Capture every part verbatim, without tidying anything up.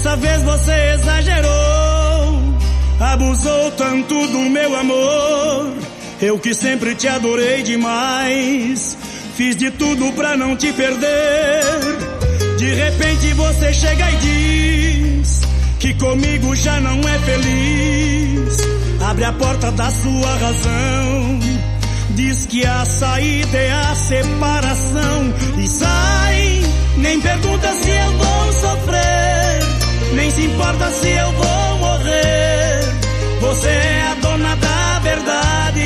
Dessa vez você exagerou, abusou tanto do meu amor. Eu que sempre te adorei demais, fiz de tudo pra não te perder. De repente você chega e diz que comigo já não é feliz. Abre a porta da sua razão, diz que a saída é a separação. E sai, nem pergunta se eu vou sofrer, nem se importa se eu vou morrer. Você é a dona da verdade.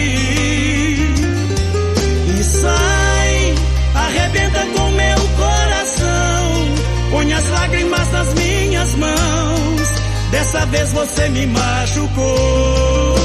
E sai, arrebenta com meu coração, põe as lágrimas nas minhas mãos. Dessa vez você me machucou.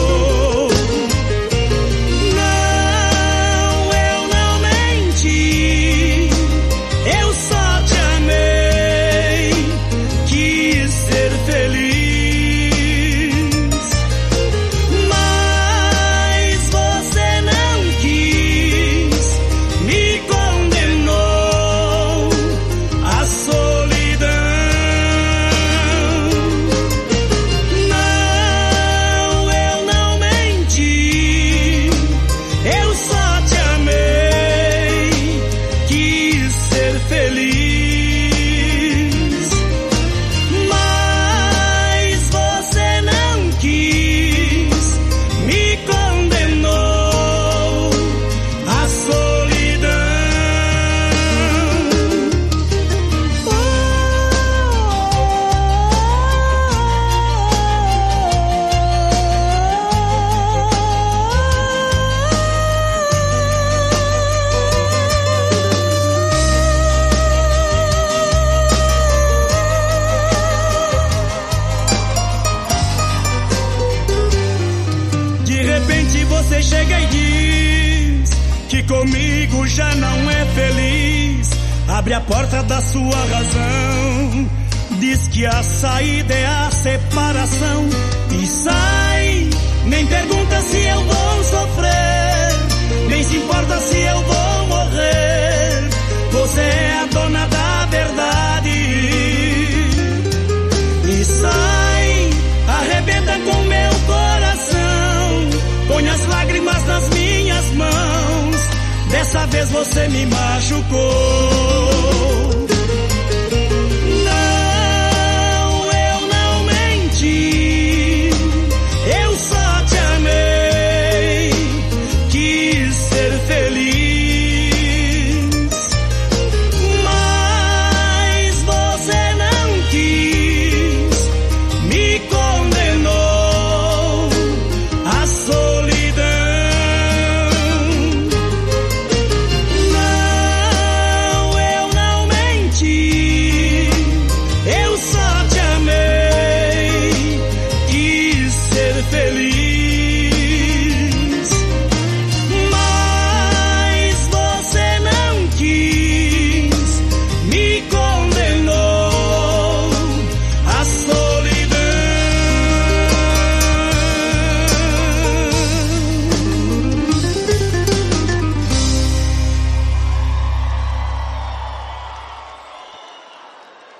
Você chega e diz que comigo já não é feliz. Abre a porta da sua razão, diz que a saída é a separação. E sai, nem pergunta se eu vou sofrer, nem se importa se eu vou morrer. Você é a dona da verdade. E sai, arrebenta com meu coração, põe as lágrimas nas minhas mãos. Dessa vez você me machucou.